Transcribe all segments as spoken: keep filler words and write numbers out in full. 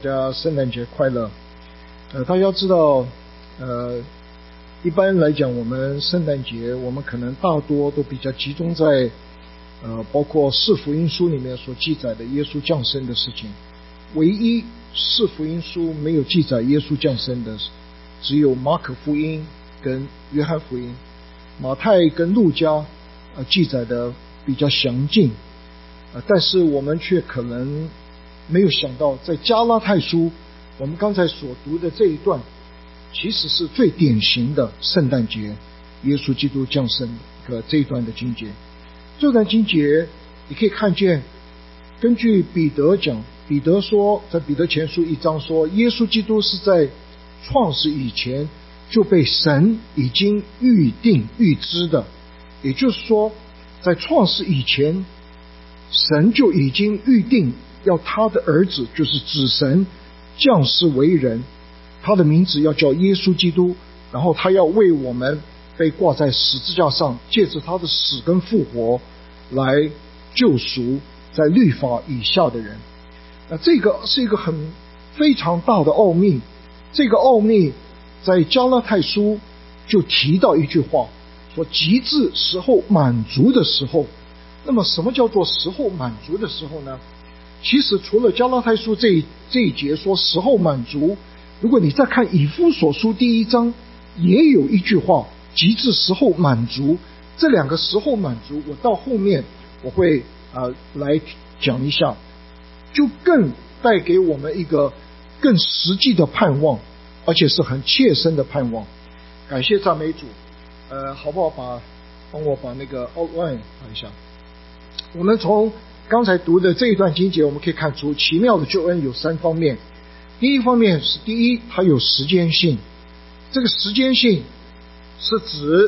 大家圣诞节快乐。呃，大家知道，呃，一般来讲，我们圣诞节，我们可能大多都比较集中在，呃，包括四福音书里面所记载的耶稣降生的事情。唯一四福音书没有记载耶稣降生的，只有马可福音跟约翰福音，马太跟路加，呃，记载的比较详尽。呃，但是我们却可能没有想到，在加拉太书我们刚才所读的这一段，其实是最典型的圣诞节耶稣基督降生的这一段的经节。这段经节你可以看见，根据彼得讲，彼得说，在彼得前书一章说，耶稣基督是在创世以前就被神已经预定预知的，也就是说，在创世以前，神就已经预定要他的儿子，就是子神降世为人，他的名字要叫耶稣基督，然后他要为我们被挂在十字架上，借着他的死跟复活来救赎在律法以下的人。那这个是一个很非常大的奥秘，这个奥秘在加拉太书就提到一句话，说及至时候满足的时候。那么什么叫做时候满足的时候呢？其实除了加拉太书这一这一节说时候满足，如果你再看以弗所书第一章，也有一句话，及至时候满足。这两个时候满足，我到后面我会呃来讲一下，就更带给我们一个更实际的盼望，而且是很切身的盼望。感谢赞美主。呃，好不好把帮我把那个 outline 看一下。我们从刚才读的这一段经节，我们可以看出奇妙的救恩有三方面。第一方面是，第一，它有时间性。这个时间性是指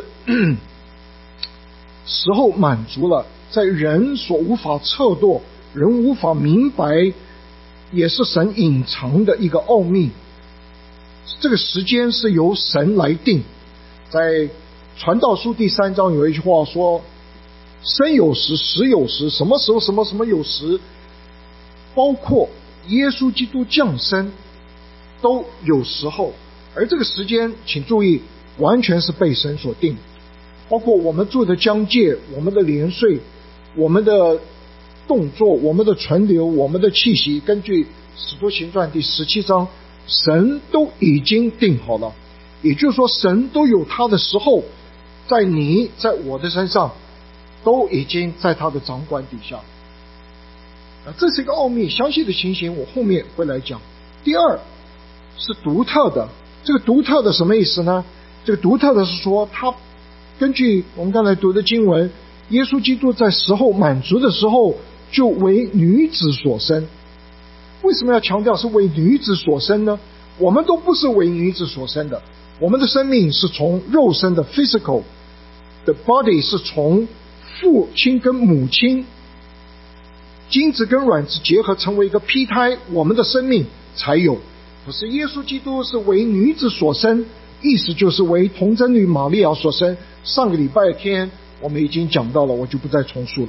时候满足了，在人所无法测度，人无法明白，也是神隐藏的一个奥秘。这个时间是由神来定。在传道书第三章有一句话说，生有时，死有时，什么时候什么什么有时，包括耶稣基督降生都有时候。而这个时间请注意，完全是被神所定，包括我们住的疆界，我们的年岁，我们的动作，我们的存留，我们的气息，根据使徒行传第十七章，神都已经定好了。也就是说，神都有他的时候，在你在我的身上都已经在他的掌管底下。这是一个奥秘，详细的情形我后面会来讲。第二是独特的。这个独特的什么意思呢？这个独特的是说，他根据我们刚才读的经文，耶稣基督在时候满足的时候就为女子所生。为什么要强调是为女子所生呢？我们都不是为女子所生的，我们的生命是从肉身的 physical 的 body 是从父亲跟母亲精子跟卵子结合成为一个胚胎，我们的生命才有。可是耶稣基督是为女子所生，意思就是为童贞女玛利亚所生。上个礼拜天我们已经讲到了，我就不再重述了。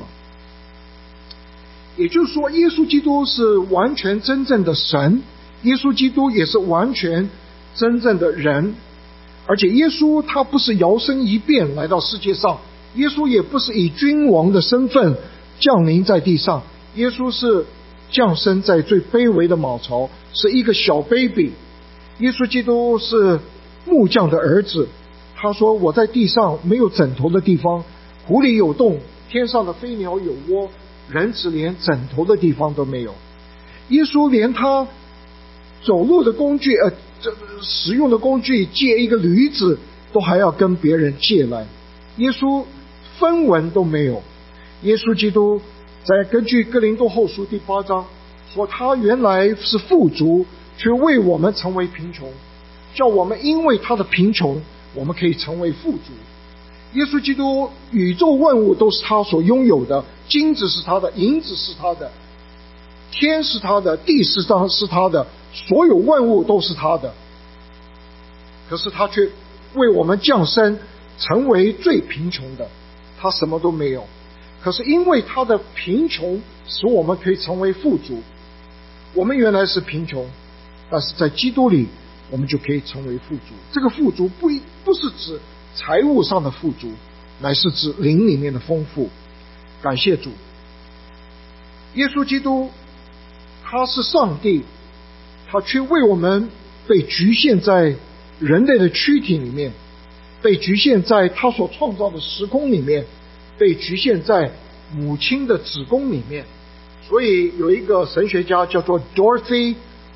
也就是说，耶稣基督是完全真正的神，耶稣基督也是完全真正的人。而且耶稣他不是摇身一变来到世界上，耶稣也不是以君王的身份降临在地上，耶稣是降生在最卑微的马槽，是一个小 baby。 耶稣基督是木匠的儿子，他说，我在地上没有枕头的地方，湖里有洞，天上的飞鸟有窝，人只连枕头的地方都没有。耶稣连他走路的工具呃这使用的工具，借一个驴子都还要跟别人借来，耶稣分文都没有。耶稣基督在根据哥林多后书第八章说，他原来是富足，却为我们成为贫穷，叫我们因为他的贫穷，我们可以成为富足。耶稣基督宇宙万物都是他所拥有的，金子是他的，银子是他的，天是他的，地是他是他的，所有万物都是他的。可是他却为我们降生，成为最贫穷的，他什么都没有。可是因为他的贫穷，使我们可以成为富足。我们原来是贫穷， 但是在基督里我们就可以成为富足。这个富足不不是指财务上的富足，乃是指灵里面的丰富。感谢主，耶稣基督他是上帝，他却为我们被局限在人类的躯体里面，被局限在他所创造的时空里面，被局限在母亲的子宫里面。所以有一个神学家叫做 Dorothy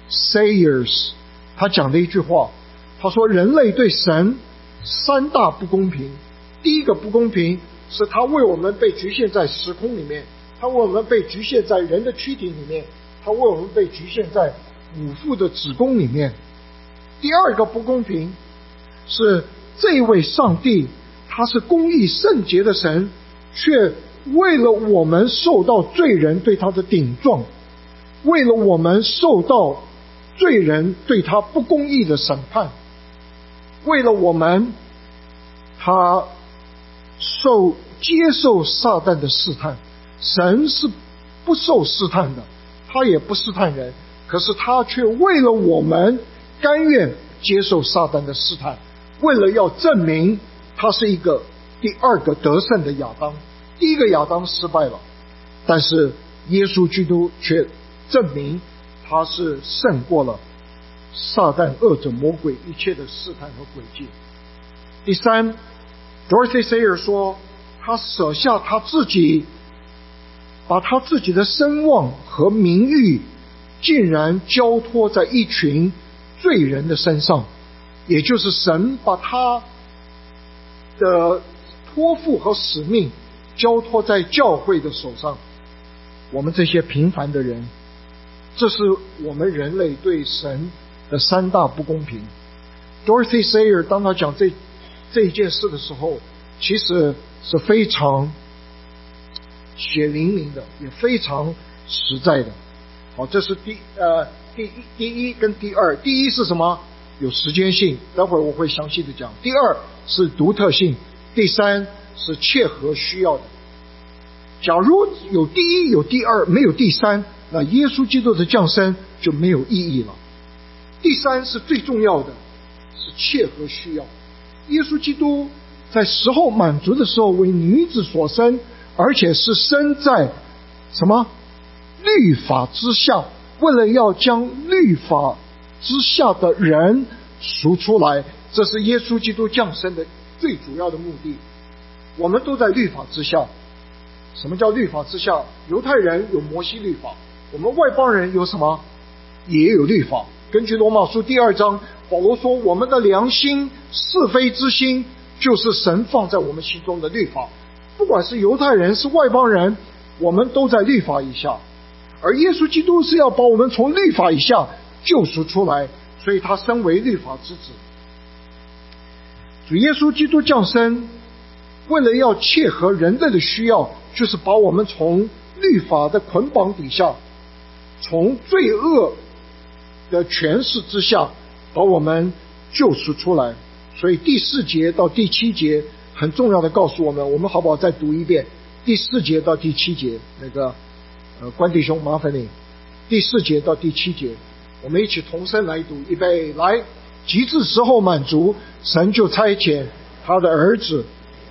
Sayers， 他讲的一句话，他说人类对神三大不公平。第一个不公平是他为我们被局限在时空里面，他为我们被局限在人的躯体里面，他为我们被局限在母腹的子宫里面。第二个不公平是这位上帝他是公义圣洁的神，却为了我们受到罪人对他的顶撞，为了我们受到罪人对他不公义的审判，为了我们他受接受撒旦的试探。神是不受试探的，他也不试探人，可是他却为了我们甘愿接受撒旦的试探，为了要证明他是一个第二个得胜的亚当。第一个亚当失败了，但是耶稣基督却证明他是胜过了撒旦恶者魔鬼一切的试探和诡计。第三， Dorothy Sayers 说他舍下他自己，把他自己的声望和名誉竟然交托在一群罪人的身上，也就是神把他的托付和使命交托在教会的手上。我们这些平凡的人，这是我们人类对神的三大不公平。 Dorothy Sayers 当他讲这这一件事的时候，其实是非常血淋淋的，也非常实在的。好，这是第呃第一第一跟第二。第一是什么？有时间性，待会儿我会详细的讲。第二是独特性，第三是切合需要的。假如有第一有第二没有第三，那耶稣基督的降生就没有意义了。第三是最重要的，是切合需要。耶稣基督在时候满足的时候为女子所生，而且是生在什么律法之下，为了要将律法之下的人赎出来，这是耶稣基督降生的最主要的目的。我们都在律法之下。什么叫律法之下？犹太人有摩西律法，我们外邦人有什么？也有律法。根据罗马书第二章，保罗说我们的良心是非之心就是神放在我们心中的律法。不管是犹太人是外邦人，我们都在律法以下，而耶稣基督是要把我们从律法以下救赎出来，所以他身为律法之子。主耶稣基督降生，为了要切合人类的需要，就是把我们从律法的捆绑底下，从罪恶的权势之下，把我们救赎出来。所以第四节到第七节很重要的告诉我们，我们好不好再读一遍第四节到第七节？那个呃，关弟兄麻烦你，第四节到第七节我们一起同声来读，预备来。极致时候满足，神就差遣他的儿子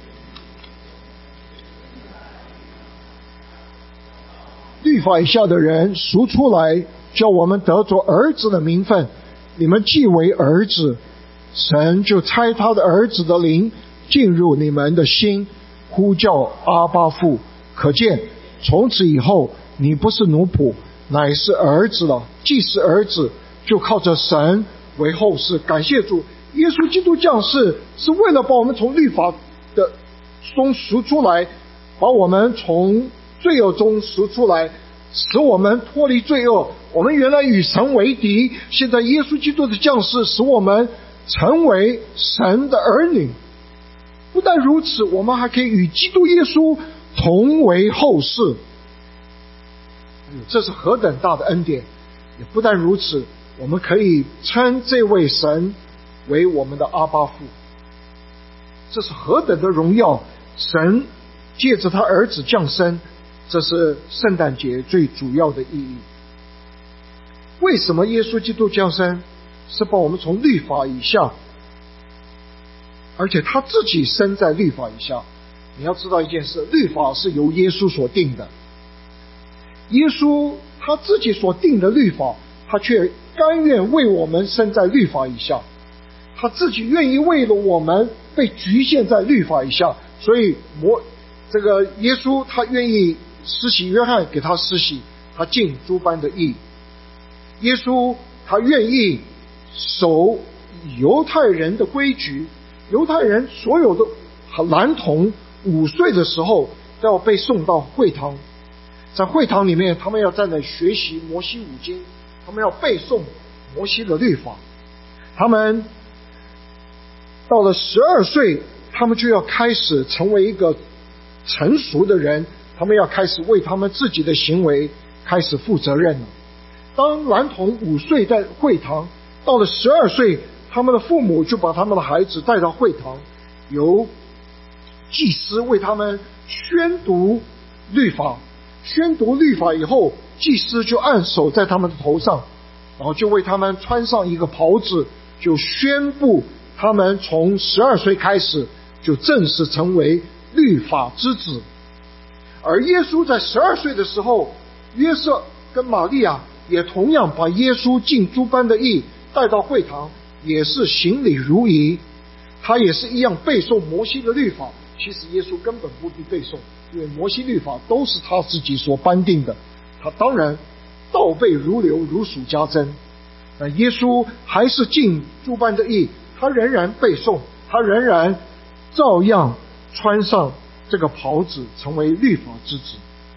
律法以下的人赎出来，叫我们得着儿子的名分。你们既为儿子，神就差他的儿子的灵进入你们的心，呼叫阿爸父。可见从此以后你不是奴仆，乃是儿子了。既是儿子，就靠着神为后世。感谢主，耶稣基督降世是为了把我们从律法的中赎出来，把我们从罪恶中赎出来，使我们脱离罪恶。我们原来与神为敌，现在耶稣基督的降世使我们成为神的儿女。不但如此，我们还可以与基督耶稣同为后世。这是何等大的恩典！也不但如此，我们可以称这位神为我们的阿爸父。这是何等的荣耀！神借着他儿子降生，这是圣诞节最主要的意义。 为什么耶稣基督降生是把我们从律法以下，而且他自己生在律法以下。你要知道一件事，律法是由耶稣所定的，耶稣他自己所定的律法，他却甘愿为我们生在律法以下，他自己愿意为了我们被局限在律法以下，所以摩这个耶稣他愿意施洗约翰给他施洗，他尽诸般的义。耶稣他愿意守犹太人的规矩，犹太人所有的男童五岁的时候都要被送到会堂，在会堂里面他们要站在学习摩西五经，他们要背诵摩西的律法。他们到了十二岁，他们就要开始成为一个成熟的人，他们要开始为他们自己的行为开始负责任了。当男童五岁在会堂，到了十二岁，他们的父母就把他们的孩子带到会堂，由祭司为他们宣读律法。宣读律法以后，祭司就按手在他们的头上，然后就为他们穿上一个袍子，就宣布他们从十二岁开始就正式成为律法之子。而耶稣在十二岁的时候，约瑟跟玛利亚也同样把耶稣尽诸般的义带到会堂，也是行礼如仪，他也是一样背诵摩西的律法。其实耶稣根本不必背诵，因为摩西律法都是他自己所颁定的，他当然倒背如流，如数家珍。那耶稣还是尽诸般的义，他仍然背诵，他仍然照样穿上这个袍子，成为律法之子。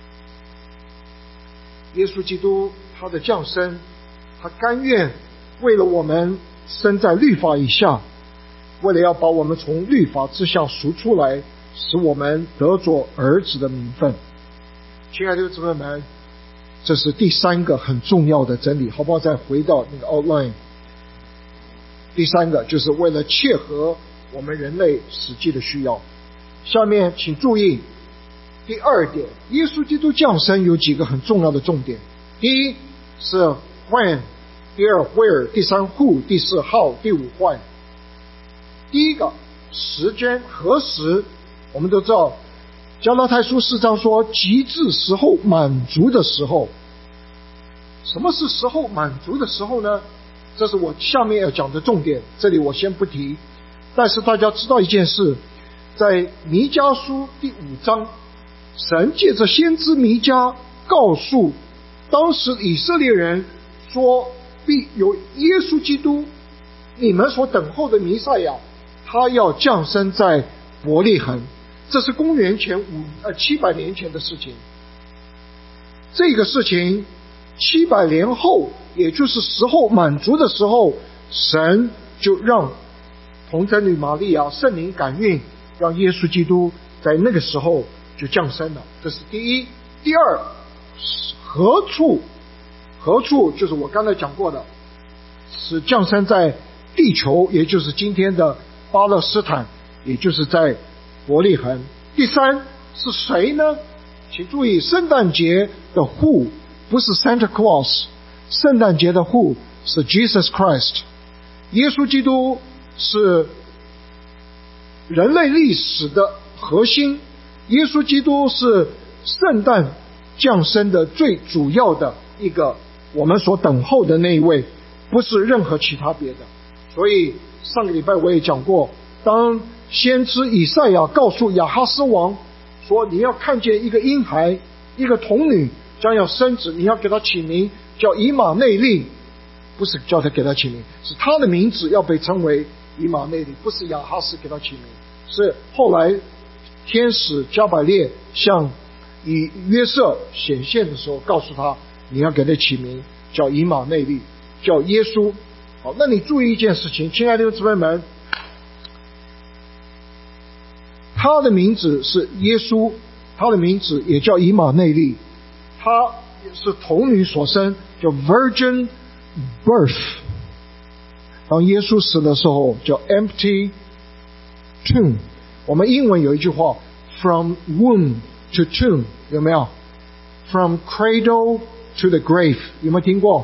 耶稣基督他的降生，他甘愿为了我们生在律法以下，为了要把我们从律法之下赎出来，使我们得着儿子的名分。亲爱的姊妹们，这是第三个很重要的真理，好不好？再回到那个 outline。 第三个就是为了切合我们人类实际的需要。下面请注意第二点，耶稣基督降生有几个很重要的重点。第一是 when， 第二 where， 第三 who， 第四 how， 第五 why。 第一个时间何时，我们都知道加拉太书四章说极致时候满足的时候。什么是时候满足的时候呢？这是我下面要讲的重点，这里我先不提。但是大家知道一件事，在弥迦书第五章，神借着先知弥迦告诉当时以色列人说，必有耶稣基督，你们所等候的弥赛亚，他要降生在伯利恒。这是公元前五呃七百年前的事情。这个事情七百年后，也就是时候满足的时候，神就让童贞女玛利亚圣灵感孕，让耶稣基督在那个时候就降生了。这是第一。第二，何处？何处就是我刚才讲过的，是降生在地球，也就是今天的巴勒斯坦，也就是在伯利恒。第三是谁呢？请注意，圣诞节的 who 不是 Santa Claus， 圣诞节的 who 是 Jesus Christ。 耶稣基督是人类历史的核心，耶稣基督是圣诞降生的最主要的一个我们所等候的那一位，不是任何其他别的。所以上个礼拜我也讲过，当先知以赛亚告诉亚哈斯王说，你要看见一个婴孩，一个童女将要生子，你要给他起名叫以马内利，不是叫他给他起名，是他的名字要被称为以马内利，不是亚哈斯给他起名，是后来天使加百列向以约瑟显现的时候告诉他，你要给他起名叫以马内利，叫耶稣。好，那你注意一件事情，亲爱的姊妹们，他的名字是耶稣，他的名字也叫以马内利，他是童女所生，叫 Virgin Birth。 当耶稣死的时候叫 Empty Tomb。 我们英文有一句话 From womb to tomb， 有没有？ From cradle to the grave， 有没有听过？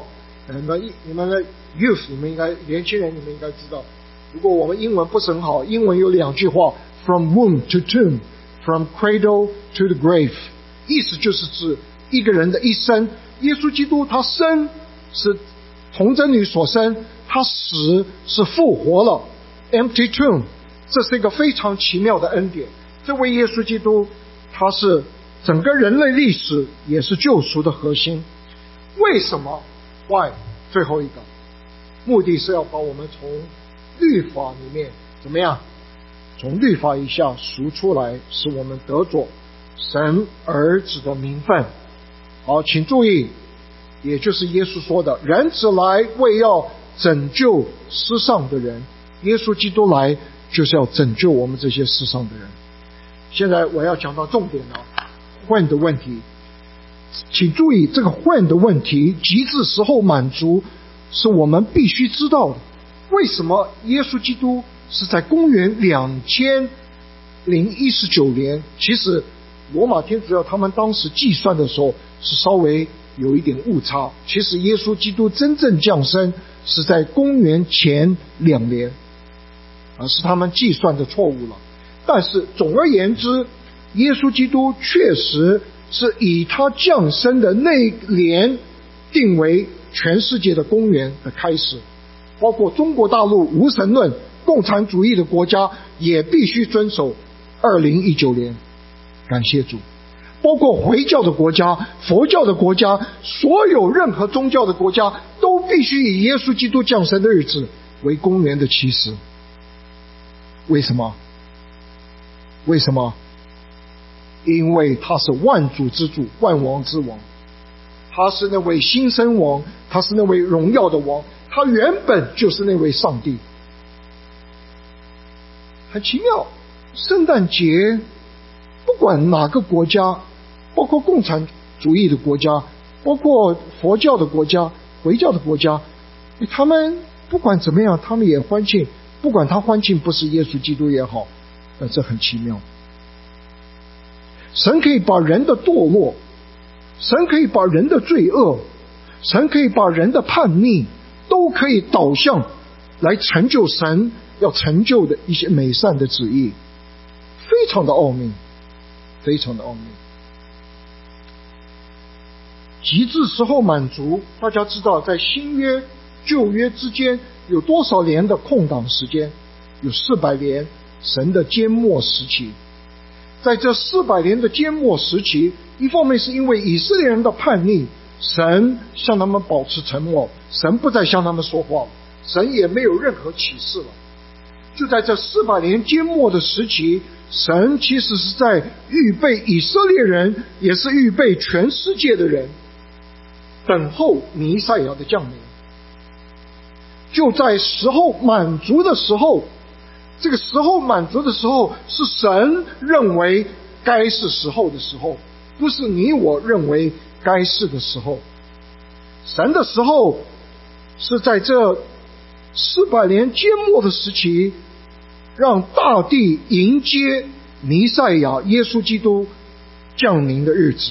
呃，那你们的 youth， 你们应该年轻人，你们应该知道，如果我们英文不是很好，英文有两句话 ，from womb to tomb，from cradle to the grave， 意思就是指一个人的一生。耶稣基督他生是童贞女所生，他死是复活了 ，empty tomb， 这是一个非常奇妙的恩典。这位耶稣基督，他是整个人类历史也是救赎的核心。为什么 ？Why？ 最后一个目的是要把我们从律法里面怎么样？从律法以下赎出来，使我们得着神儿子的名分。好，请注意，也就是耶稣说的，人子来为要拯救世上的人，耶稣基督来就是要拯救我们这些世上的人。现在我要讲到重点了，混的问题。请注意，这个混的问题，极致时候满足，是我们必须知道的。为什么耶稣基督是在公元两千零一十九年？其实罗马天主教他们当时计算的时候是稍微有一点误差。其实耶稣基督真正降生是在公元前两年，而是他们计算的错误了。但是总而言之，耶稣基督确实是以他降生的那年定为全世界的公元的开始。包括中国大陆无神论共产主义的国家也必须遵守二零一九年，感谢主。包括回教的国家、佛教的国家，所有任何宗教的国家都必须以耶稣基督降生的日子为公元的起始。为什么？为什么？因为他是万主之主，万王之王，他是那位新生王，他是那位荣耀的王，他原本就是那位上帝。很奇妙，圣诞节不管哪个国家，包括共产主义的国家，包括佛教的国家、回教的国家，他们不管怎么样，他们也欢庆，不管他欢庆不是耶稣基督也好，那这很奇妙。神可以把人的堕落，神可以把人的罪恶，神可以把人的叛逆，都可以导向来成就神要成就的一些美善的旨意，非常的奥秘，非常的奥秘。极致时候满足，大家知道在新约旧约之间有多少年的空档时间？有四百年，神的缄默时期。在这四百年的缄默时期，一方面是因为以色列人的叛逆，神向他们保持沉默，神不再向他们说话了，神也没有任何启示了。就在这四百年缄默的时期，神其实是在预备以色列人，也是预备全世界的人，等候弥赛亚的降临。就在时候满足的时候，这个时候满足的时候，是神认为该是时候的时候，不是你我认为该是的时候。神的时候是在这四百年缄默的时期，让大地迎接弥赛亚耶稣基督降临的日子。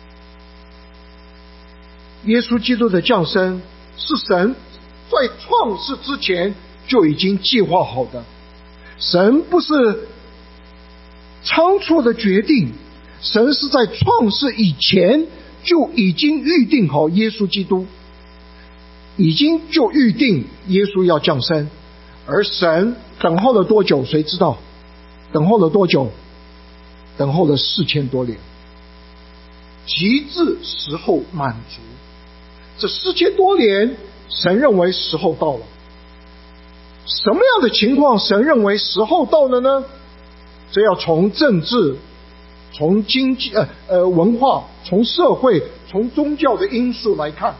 耶稣基督的降生是神在创世之前就已经计划好的。神不是仓促的决定，神是在创世以前就已经预定好耶稣基督，已经就预定耶稣要降生。而神等候了多久？谁知道？等候了多久？等候了四千多年，极致时候满足。这四千多年，神认为时候到了。什么样的情况神认为时候到了呢？这要从政治、从经济、呃呃文化、从社会、从宗教的因素来看。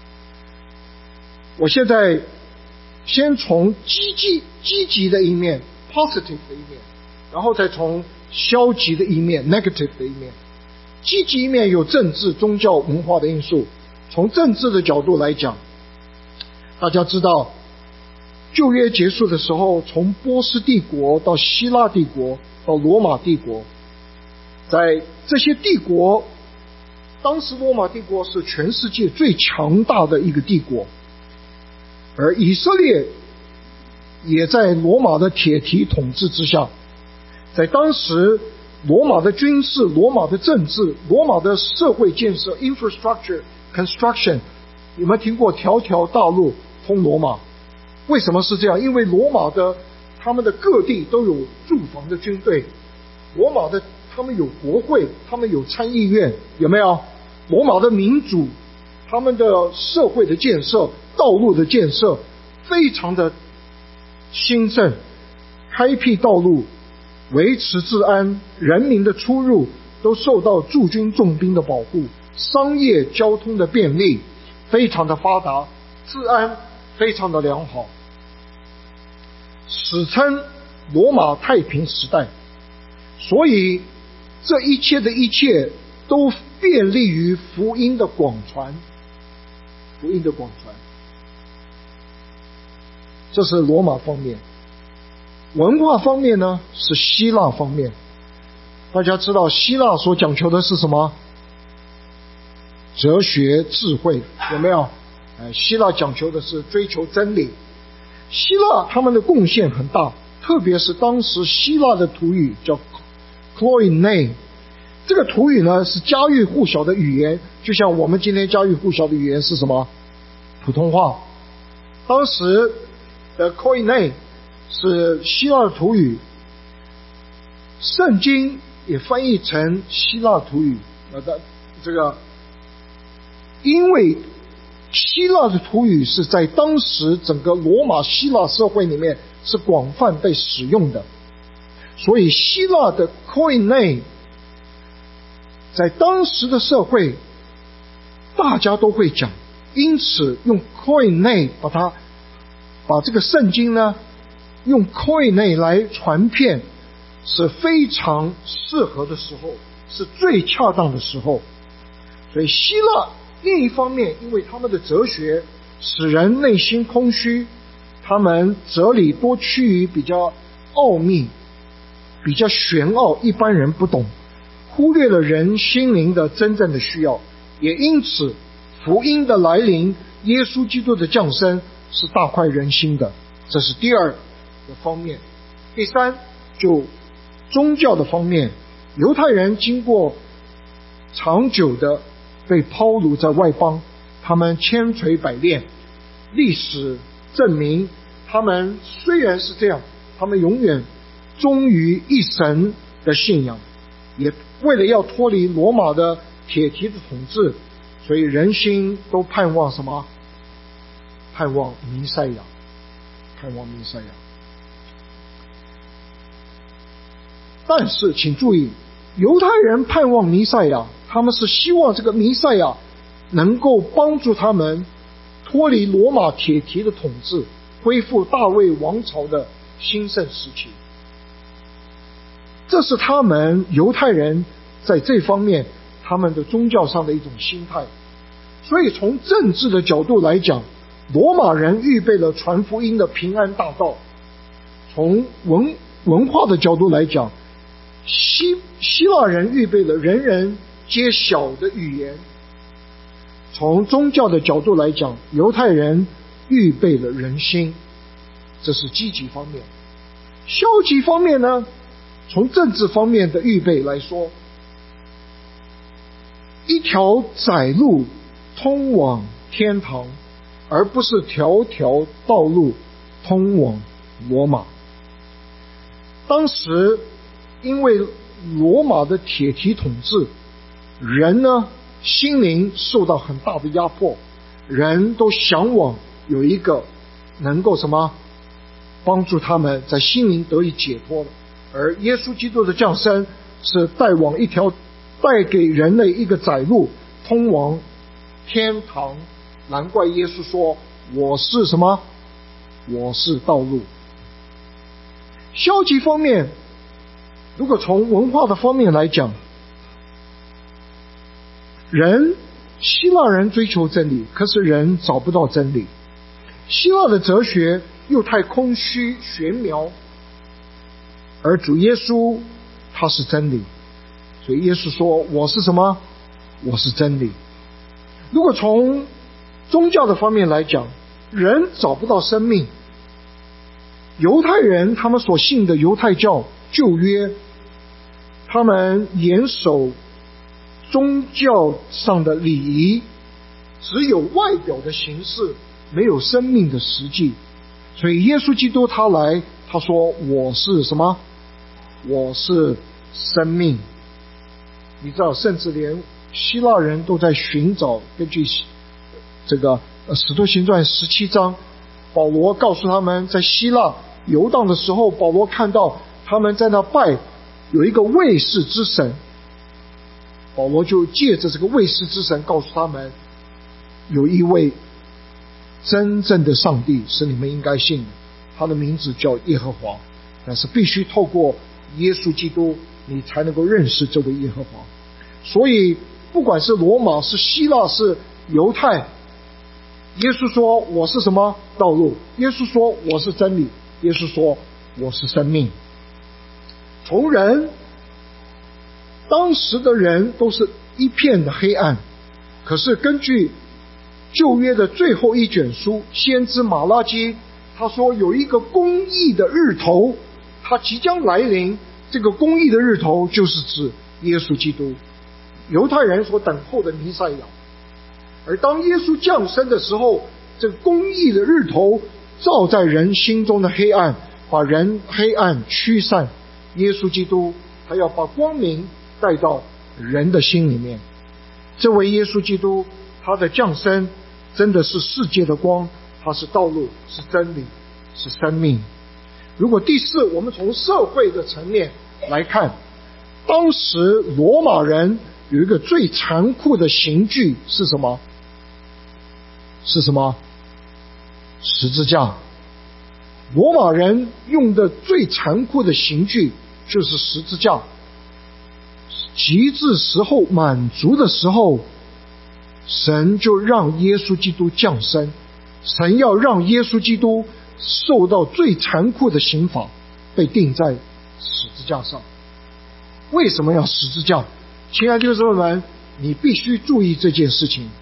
我现在先从积极积极的一面 positive 的一面，然后再从消极的一面 negative 的一面。积极一面有政治、宗教、文化的因素。从政治的角度来讲，大家知道旧约结束的时候，从波斯帝国到希腊帝国到罗马帝国，在这些帝国，当时罗马帝国是全世界最强大的一个帝国， 而以色列也在罗马的铁蹄统治之下。在当时，罗马的军事、罗马的政治、罗马的社会建设 infrastructure construction， 有没有听过条条大路通罗马？为什么是这样？因为罗马的他们的各地都有驻防的军队，罗马的他们有国会，他们有参议院，有没有？罗马的民主，他们的社会的建设、道路的建设非常的兴盛，开辟道路，维持治安，人民的出入都受到驻军重兵的保护，商业交通的便利非常的发达，治安非常的良好，史称罗马太平时代。所以这一切的一切都便利于福音的广传，福音的广传。这是罗马方面。文化方面呢，是希腊方面。大家知道希腊所讲求的是什么？哲学智慧，有没有？呃，希腊讲求的是追求真理。希腊他们的贡献很大，特别是当时希腊的土语叫 Koine， 这个土语呢是家喻户晓的语言，就像我们今天家喻户晓的语言是什么？普通话。当时的 Koine 是希腊的土语，圣经也翻译成希腊土语。呃的这个，因为希腊的土语是在当时整个罗马希腊社会里面是广泛被使用的，所以希腊的 Koine 在当时的社会大家都会讲，因此用 Koine 把它把这个圣经呢用 Koine 来传遍是非常适合的时候，是最恰当的时候。所以希腊另一方面，因为他们的哲学使人内心空虚，他们哲理多趋于比较奥秘，比较玄奥，一般人不懂，忽略了人心灵的真正的需要。也因此福音的来临，耶稣基督的降生是大快人心的，这是第二个方面。第三，就宗教的方面，犹太人经过长久的被抛掳在外邦，他们千锤百炼，历史证明他们虽然是这样，他们永远忠于一神的信仰，也为了要脱离罗马的铁蹄的统治，所以人心都盼望什么？盼望弥赛亚，盼望弥赛亚。但是请注意，犹太人盼望弥赛亚，他们是希望这个弥赛亚能够帮助他们脱离罗马铁蹄的统治，恢复大卫王朝的兴盛时期。这是他们犹太人在这方面他们的宗教上的一种心态。所以从政治的角度来讲，罗马人预备了传福音的平安大道。从文文化的角度来讲，希希腊人预备了人人皆晓的语言。从宗教的角度来讲，犹太人预备了人心，这是积极方面。消极方面呢，从政治方面的预备来说，一条窄路通往天堂，而不是条条道路通往罗马。当时因为罗马的铁蹄统治，人呢心灵受到很大的压迫，人都向往有一个能够什么帮助他们在心灵得以解脱的。而耶稣基督的降生是带往一条带给人类一个窄路通往天堂。难怪耶稣说我是什么？我是道路。消极方面，如果从文化的方面来讲，人希腊人追求真理，可是人找不到真理。希腊的哲学又太空虚玄妙，而主耶稣他是真理，所以耶稣说我是什么？我是真理。如果从宗教的方面来讲， 人找不到生命。犹太人他们所信的犹太教旧约，他们严守宗教上的礼仪，只有外表的形式，没有生命的实际。所以耶稣基督他来，他说我是什么？我是生命。你知道，甚至连希腊人都在寻找，根据这个使徒行传十七章，保罗告诉他们，在希腊游荡的时候，保罗看到他们在那拜有一个卫士之神，保罗就借着这个卫士之神告诉他们，有一位真正的上帝是你们应该信的，他的名字叫耶和华，但是必须透过耶稣基督你才能够认识这位耶和华。所以不管是罗马是希腊是犹太，耶稣说我是什么道路，耶稣说我是真理，耶稣说我是生命。从人当时的人都是一片的黑暗，可是根据旧约的最后一卷书先知马拉基，他说有一个公义的日头，他即将来临。这个公义的日头就是指耶稣基督，犹太人所等候的弥赛亚。而当耶稣降生的时候，这个公义的日头照在人心中的黑暗，把人黑暗驱散。耶稣基督他要把光明带到人的心里面。这位耶稣基督他的降生真的是世界的光，他是道路，是真理，是生命。如果第四，我们从社会的层面来看，当时罗马人有一个最残酷的刑具是什么？是什么？十字架。罗马人用的最残酷的刑具就是十字架。极致时候满足的时候，神就让耶稣基督降生，神要让耶稣基督受到最残酷的刑罚，被钉在十字架上。为什么要十字架？亲爱的弟兄姊妹们，你必须注意这件事情。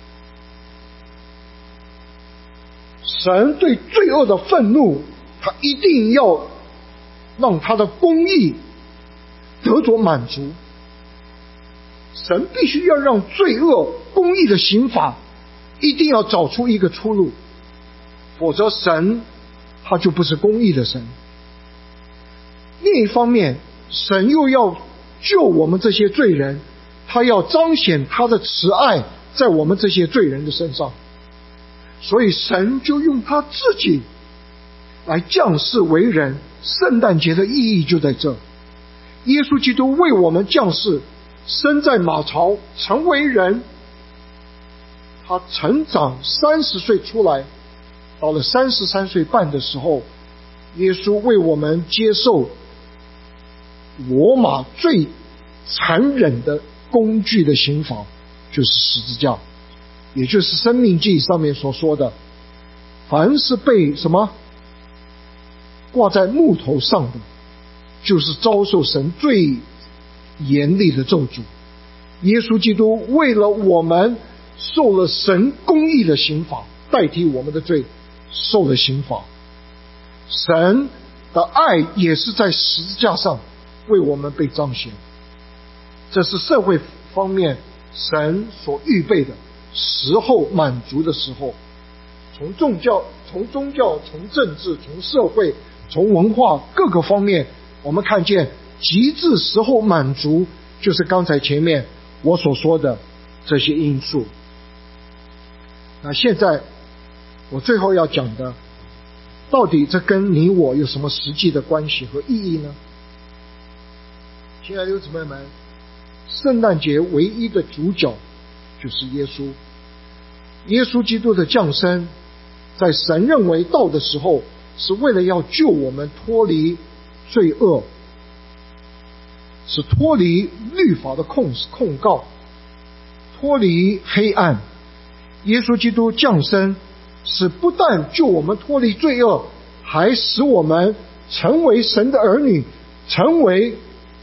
神对罪恶的愤怒，他一定要让他的公义得着满足。神必须要让罪恶公义的刑罚一定要找出一个出路，否则神他就不是公义的神。另一方面，神又要救我们这些罪人，他要彰显他的慈爱在我们这些罪人的身上，所以神就用他自己来降世为人。圣诞节的意义就在这，耶稣基督为我们降世，生在马槽，成为人。他成长三十岁出来，到了三十三岁半的时候，耶稣为我们接受罗马最残忍的工具的刑罚，就是十字架，也就是申命记上面所说的，凡是被什么挂在木头上的，就是遭受神最严厉的咒诅。耶稣基督为了我们受了神公义的刑罚，代替我们的罪受了刑罚。神的爱也是在十字架上为我们被彰显。这是社会方面神所预备的时候满足的时候。从宗教从宗教从政治从社会从文化各个方面，我们看见极致时候满足，就是刚才前面我所说的这些因素。那现在我最后要讲的，到底这跟你我有什么实际的关系和意义呢？亲爱的弟兄姊妹们，圣诞节唯一的主角就是耶稣。耶稣基督的降生，在神认为到的时候，是为了要救我们脱离罪恶，是脱离律法的控控告，脱离黑暗。耶稣基督降生是不但救我们脱离罪恶，还使我们成为神的儿女，成为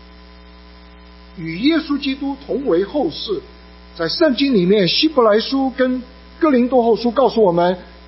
与耶稣基督同为后世。在圣经里面，希伯来书跟哥林多后书告诉我们，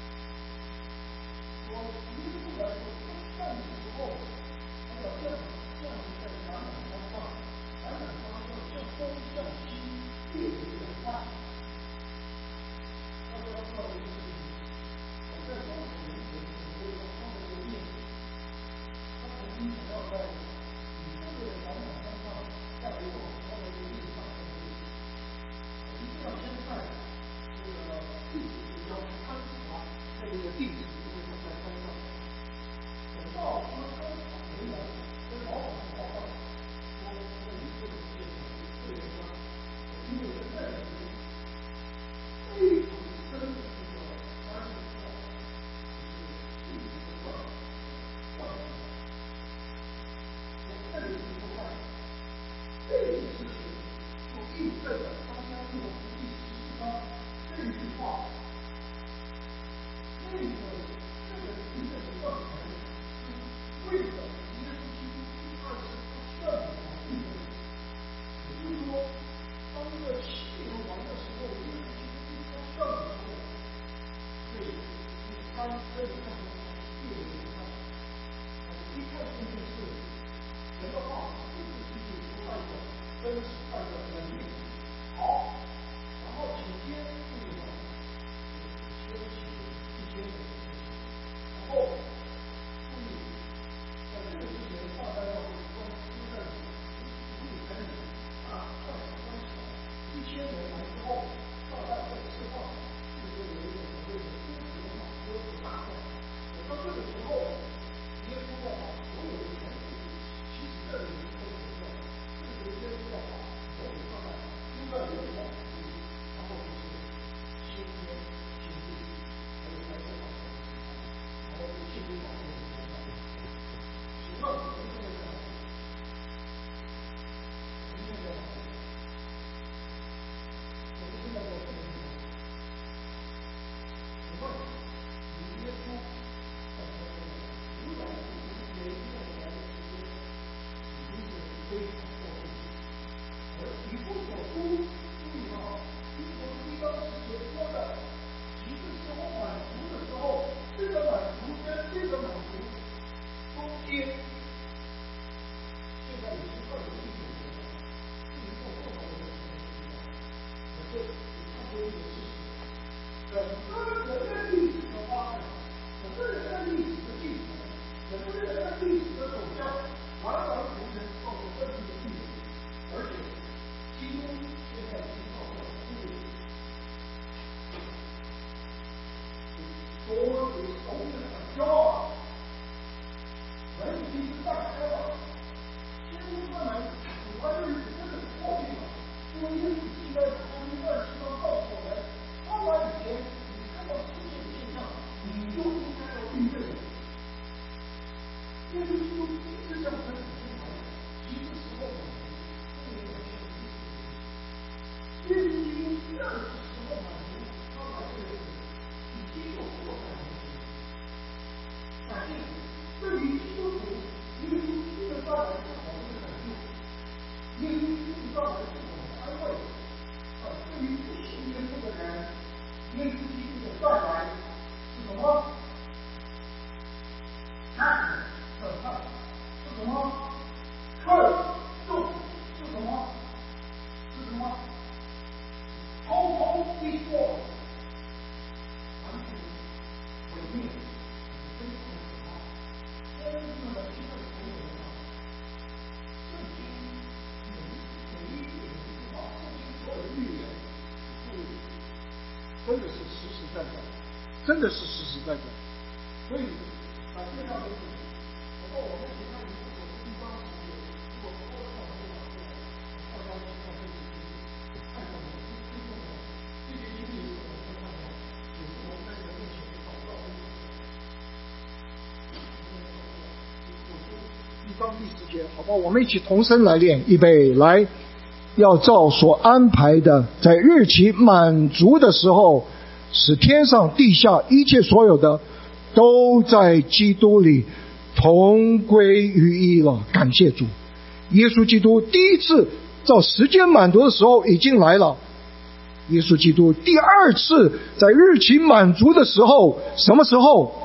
真的是实实在在，真的是实实在在。所以把介绍给你，然后我们其他人如果是一般职业，如果不会看这个，大家去看这个，看什么？最重要，这些经历是我们看到，也是我们在人面前找到的。我说一章第十节，好吧，我们一起同声来念，预备来。要照所安排的，在日期满足的时候，使天上地下一切所有的都在基督里同归于一了。感谢主，耶稣基督第一次照时间满足的时候已经来了，耶稣基督第二次在日期满足的时候，什么时候？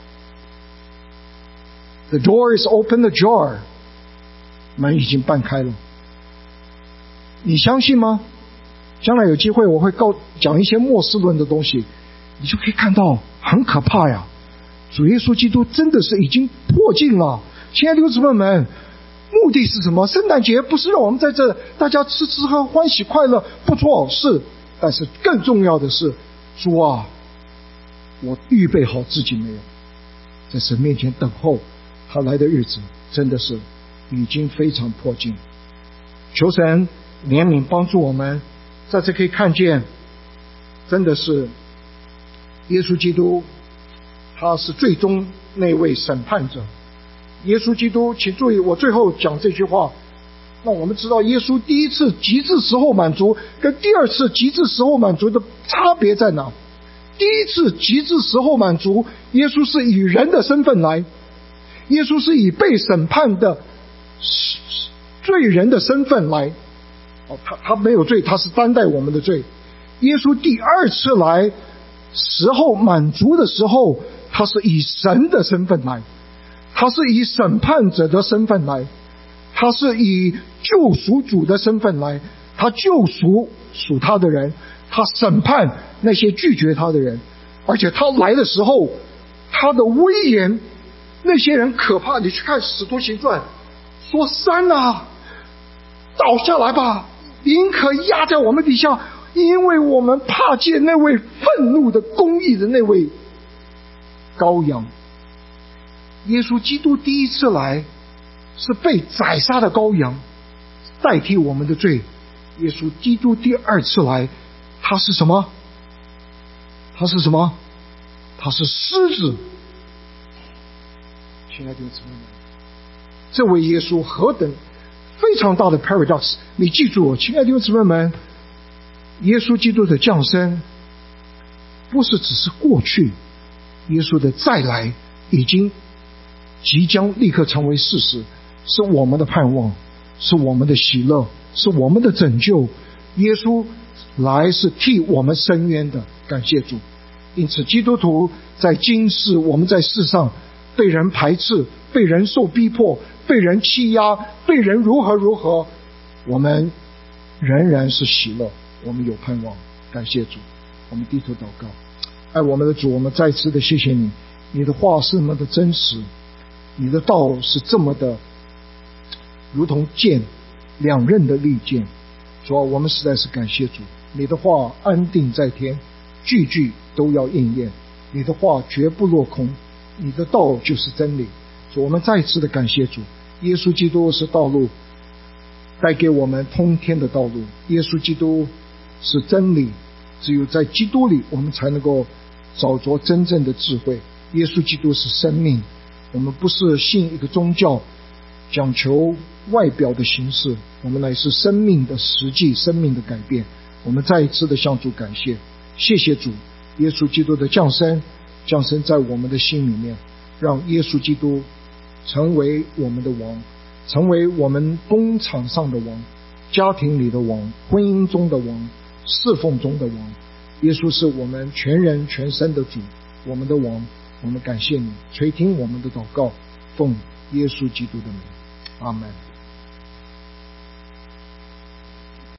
The door is open ajar， 门已经半开了。你相信吗？将来有机会我会告讲一些末世论的东西，你就可以看到很可怕呀。主耶稣基督真的是已经迫近了， 亲爱的弟兄姊妹们，目的是什么？圣诞节不是让我们在这大家吃吃喝欢喜快乐，不错，是，但是更重要的是，主啊，我预备好自己没有？在神面前等候他来的日子，真的是已经非常迫近。求神怜悯帮助我们，在这可以看见，真的是耶稣基督，他是最终那位审判者。耶稣基督，请注意，我最后讲这句话，让我们知道耶稣第一次极致时候满足跟第二次极致时候满足的差别在哪。第一次极致时候满足，耶稣是以人的身份来，耶稣是以被审判的罪人的身份来，哦，他他没有罪，他是担待我们的罪。耶稣第二次来时候满足的时候，他是以神的身份来，他是以审判者的身份来，他是以救赎主的身份来，他救赎属他的人，他审判那些拒绝他的人。而且他来的时候，他的威严，那些人可怕。你去看使徒行传，说山啊倒下来吧，宁可压在我们底下，因为我们怕见那位愤怒的公义的那位羔羊。耶稣基督第一次来是被宰杀的羔羊，代替我们的罪。耶稣基督第二次来，他是什么？他是什么？他是狮子。亲爱的弟兄姊妹们，这位耶稣何等非常大的 paradox！ 你记住，亲爱的弟兄姊妹们，耶稣基督的降生不是只是过去，耶稣的再来已经即将立刻成为事实，是我们的盼望，是我们的喜乐，是我们的拯救。耶稣来是替我们伸冤的，感谢主。因此基督徒在今世，我们在世上被人排斥，被人受逼迫，被人欺压，被人如何如何，我们仍然是喜乐，我们有盼望，感谢主。我们低头祷告。爱我们的主，我们再次的谢谢你，你的话是那么的真实，你的道是这么的如同剑，两刃的利剑。主啊，我们实在是感谢主，你的话安定在天，句句都要应验，你的话绝不落空，你的道就是真理。主，我们再次的感谢主，耶稣基督是道路，带给我们通天的道路。耶稣基督是真理，只有在基督里我们才能够找着真正的智慧。耶稣基督是生命，我们不是信一个宗教讲求外表的形式，我们乃是生命的实际，生命的改变。我们再一次的向主感谢，谢谢主，耶稣基督的降生，降生在我们的心里面，让耶稣基督成为我们的王，成为我们工场上的王，家庭里的王，婚姻中的王，侍奉中的王。耶稣是我们全人全身的主，我们的王。我们感谢你，垂听我们的祷告，奉耶稣基督的名，阿们。